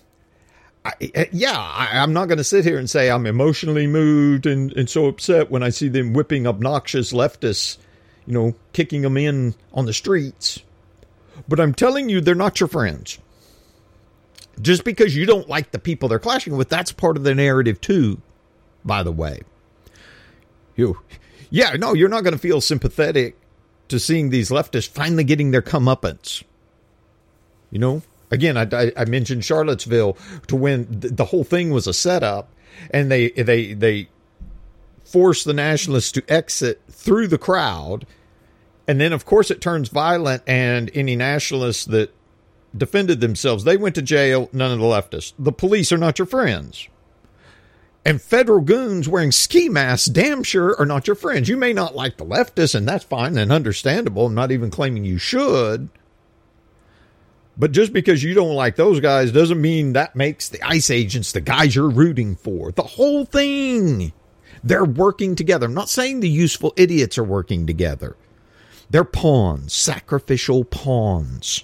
I'm not going to sit here and say I'm emotionally moved and so upset when I see them whipping obnoxious leftists, kicking them in on the streets. But I'm telling you, they're not your friends. Just because you don't like the people they're clashing with, that's part of the narrative too, by the way. You're not going to feel sympathetic to seeing these leftists finally getting their comeuppance. Again, I mentioned Charlottesville to when the whole thing was a setup, and they forced the nationalists to exit through the crowd. And then, of course, it turns violent, and any nationalists that defended themselves, they went to jail, none of the leftists. The police are not your friends. And federal goons wearing ski masks damn sure are not your friends. You may not like the leftists, and that's fine and understandable. I'm not even claiming you should. But just because you don't like those guys doesn't mean that makes the ICE agents the guys you're rooting for. The whole thing. They're working together. I'm not saying the useful idiots are working together. They're pawns, sacrificial pawns.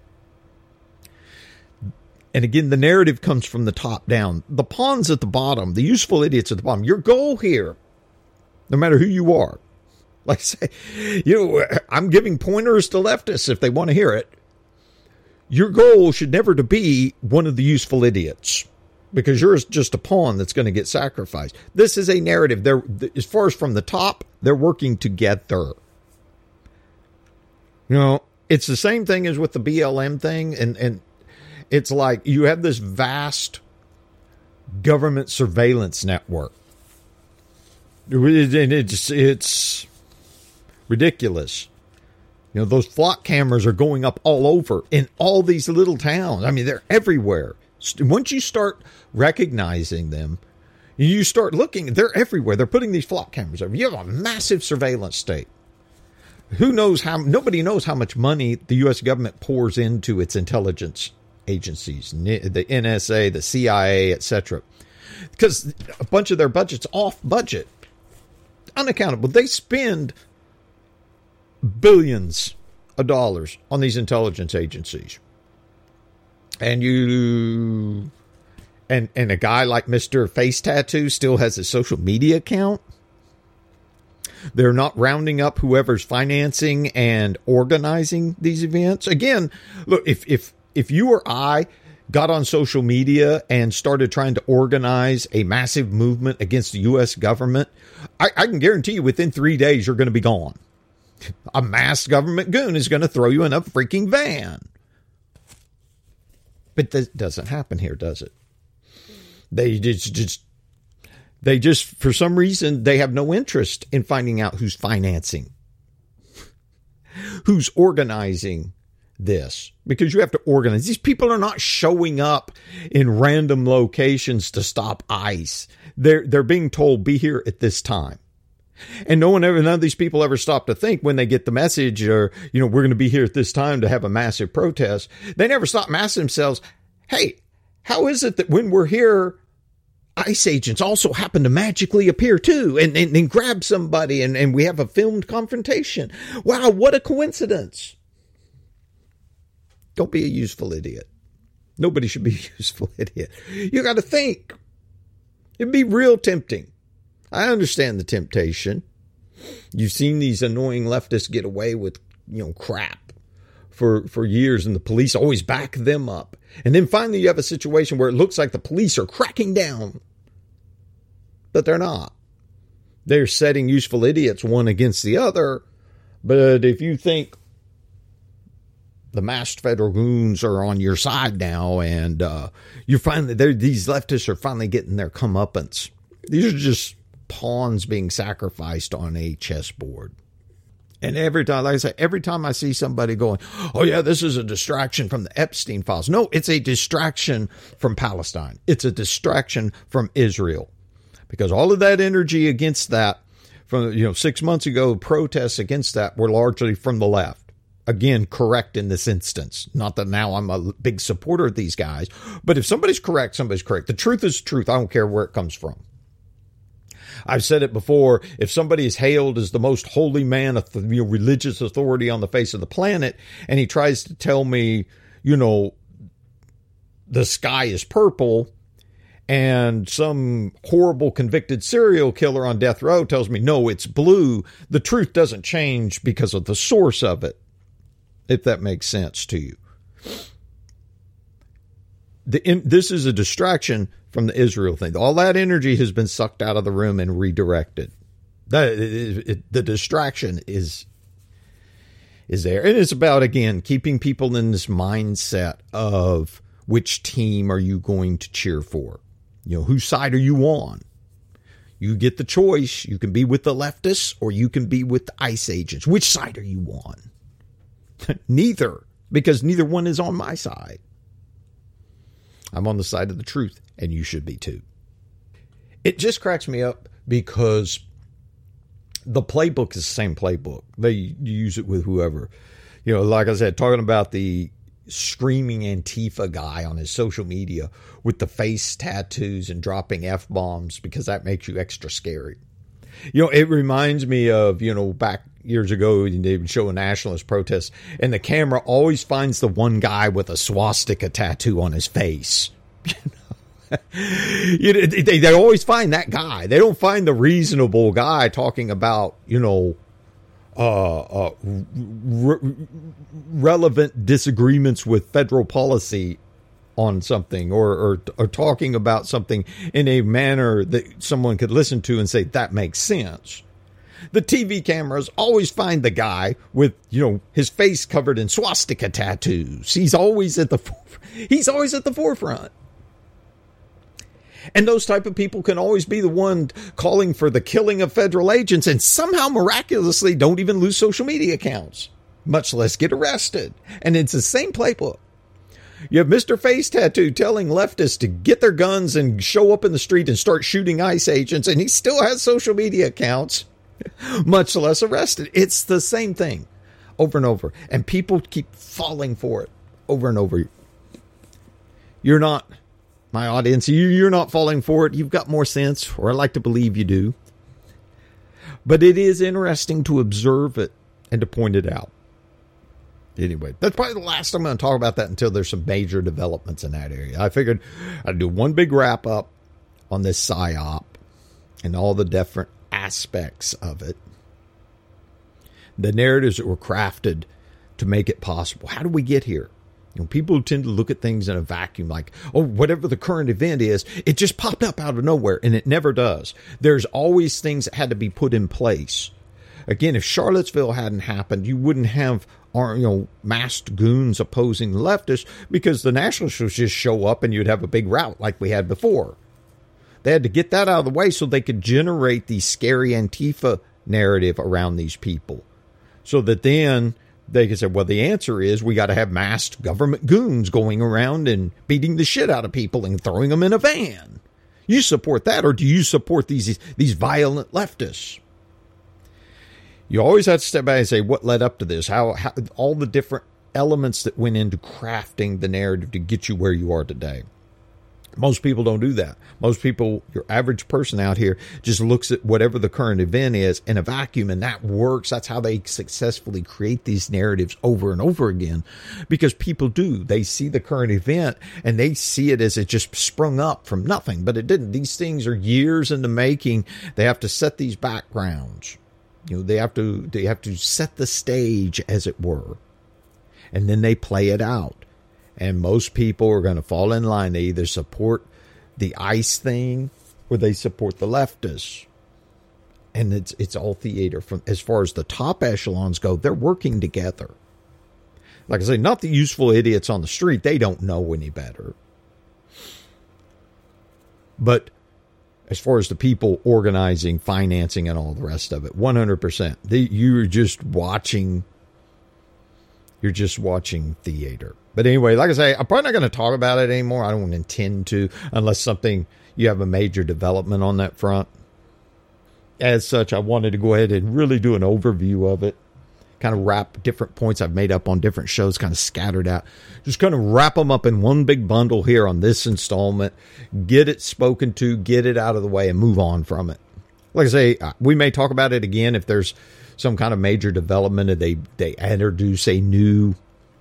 And again, the narrative comes from the top down. The pawns at the bottom, the useful idiots at the bottom. Your goal here, no matter who you are, like I say, I'm giving pointers to leftists if they want to hear it. Your goal should never to be one of the useful idiots, because you're just a pawn that's going to get sacrificed. This is a narrative. As far as from the top, they're working together. It's the same thing as with the BLM thing, and it's like you have this vast government surveillance network. And it's ridiculous. Those flock cameras are going up all over in all these little towns. I mean, they're everywhere. Once you start recognizing them, you start looking, they're everywhere. They're putting these flock cameras over. You have a massive surveillance state. Nobody knows how much money the U.S. government pours into its intelligence agencies, the NSA, the CIA, etc. Because a bunch of their budget's off budget. Unaccountable. They spend billions of dollars on these intelligence agencies. And a guy like Mr. Face Tattoo still has a social media account. They're not rounding up whoever's financing and organizing these events. Again, look, if you or I got on social media and started trying to organize a massive movement against the U.S. government, I can guarantee you within 3 days you're going to be gone. A masked government goon is going to throw you in a freaking van. But that doesn't happen here, does it? They just, for some reason, they have no interest in finding out who's financing, who's organizing this, because you have to organize. These people are not showing up in random locations to stop ICE. They're being told, be here at this time. And none of these people ever stop to think when they get the message or, we're going to be here at this time to have a massive protest. They never stop and ask themselves, hey, how is it that when we're here, ICE agents also happen to magically appear too and grab somebody and we have a filmed confrontation? Wow, what a coincidence. Don't be a useful idiot. Nobody should be a useful idiot. You got to think. It'd be real tempting. I understand the temptation. You've seen these annoying leftists get away with, crap for years, and the police always back them up. And then finally you have a situation where it looks like the police are cracking down. But they're not. They're setting useful idiots one against the other. But if you think the masked federal goons are on your side now, and these leftists are finally getting their comeuppance. These are just pawns being sacrificed on a chessboard. And every time, like I say, every time I see somebody going, oh yeah, this is a distraction from the Epstein files. No, it's a distraction from Palestine. It's a distraction from Israel. Because all of that energy against that, from 6 months ago, protests against that were largely from the left. Again, correct in this instance. Not that now I'm a big supporter of these guys, but if somebody's correct, somebody's correct. The truth is truth. I don't care where it comes from. I've said it before. If somebody is hailed as the most holy man, religious authority on the face of the planet, and he tries to tell me, the sky is purple, and some horrible convicted serial killer on death row tells me, no, it's blue, the truth doesn't change because of the source of it, if that makes sense to you. This is a distraction from the Israel thing. All that energy has been sucked out of the room and redirected. The distraction is there. And it's about, again, keeping people in this mindset of which team are you going to cheer for? Whose side are you on? You get the choice. You can be with the leftists or you can be with the ICE agents. Which side are you on? Neither, because neither one is on my side. I'm on the side of the truth, and you should be too. It just cracks me up because the playbook is the same playbook. They use it with whoever. Like I said, talking about the screaming Antifa guy on his social media with the face tattoos and dropping F-bombs because that makes you extra scary. It reminds me of, back years ago, they would show a nationalist protest, and the camera always finds the one guy with a swastika tattoo on his face. They always find that guy. They don't find the reasonable guy talking about, relevant disagreements with federal policy on something or talking about something in a manner that someone could listen to and say, that makes sense. The TV cameras always find the guy with, his face covered in swastika tattoos. He's always at the forefront. And those type of people can always be the one calling for the killing of federal agents and somehow miraculously don't even lose social media accounts, much less get arrested. And it's the same playbook. You have Mr. Face Tattoo telling leftists to get their guns and show up in the street and start shooting ICE agents, and he still has social media accounts, much less arrested. It's the same thing over and over. And people keep falling for it over and over. You're not, my audience, you're not falling for it. You've got more sense, or I like to believe you do. But it is interesting to observe it and to point it out. Anyway, that's probably the last time I'm going to talk about that until there's some major developments in that area. I figured I'd do one big wrap up on this PSYOP and all the different aspects of it. The narratives that were crafted to make it possible. How do we get here? People tend to look at things in a vacuum like, oh, whatever the current event is, it just popped up out of nowhere, and it never does. There's always things that had to be put in place. Again, if Charlottesville hadn't happened, you wouldn't have masked goons opposing the leftists because the nationalists would just show up and you'd have a big rout like we had before. They had to get that out of the way so they could generate the scary Antifa narrative around these people. So that then they could say, well, the answer is we got to have masked government goons going around and beating the shit out of people and throwing them in a van. You support that, or do you support these violent leftists? You always have to step back and say, what led up to this? How all the different elements that went into crafting the narrative to get you where you are today. Most people don't do that. Most people, your average person out here, just looks at whatever the current event is in a vacuum, and that works. That's how they successfully create these narratives over and over again, because people do. They see the current event, and they see it as it just sprung up from nothing, but it didn't. These things are years in the making. They have to set these backgrounds. They have to set the stage, as it were, and then they play it out. And most people are going to fall in line. They either support the ICE thing or they support the leftists. And it's all theater. From as far as the top echelons go, they're working together. Like I say, not the useful idiots on the street. They don't know any better. But as far as the people organizing, financing, and all the rest of it. 100%. You're just watching theater. But anyway, like I say, I'm probably not going to talk about it anymore. I don't intend to, unless you have a major development on that front. As such, I wanted to go ahead and really do an overview of it. Kind of wrap different points I've made up on different shows, kind of scattered out. Just kind of wrap them up in one big bundle here on this installment. Get it spoken to, get it out of the way, and move on from it. Like I say, we may talk about it again if there's some kind of major development and they introduce a new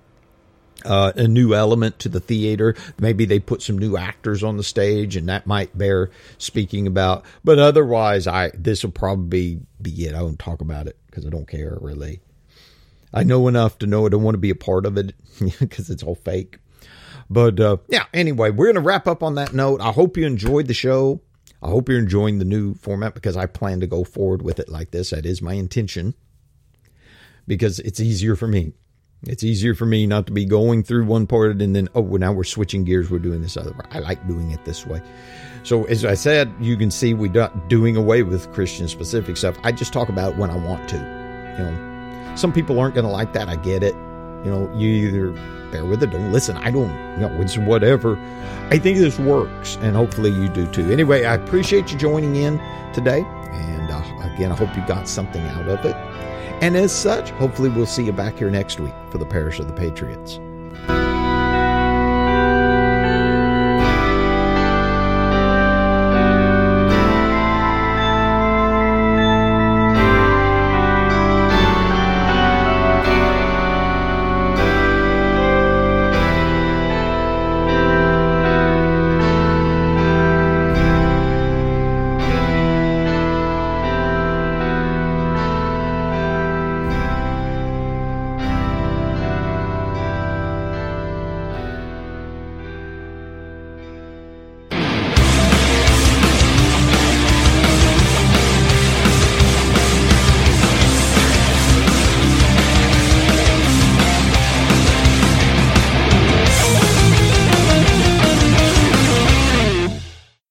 element to the theater. Maybe they put some new actors on the stage, and that might bear speaking about. But otherwise, this will probably be it. I won't talk about it because I don't care, really. I know enough to know I don't want to be a part of it because it's all fake. But yeah, anyway, we're going to wrap up on that note. I hope you enjoyed the show. I hope you're enjoying the new format because I plan to go forward with it like this. That is my intention because it's easier for me. It's easier for me not to be going through one part and then, now we're switching gears. We're doing this other. I like doing it this way. So as I said, you can see we're not doing away with Christian specific stuff. I just talk about it when I want to. Some people aren't going to like that. I get it. You either bear with it, don't listen. It's whatever. I think this works, and hopefully you do too. Anyway, I appreciate you joining in today. And again, I hope you got something out of it. And as such, hopefully we'll see you back here next week for the Parish of the Patriots.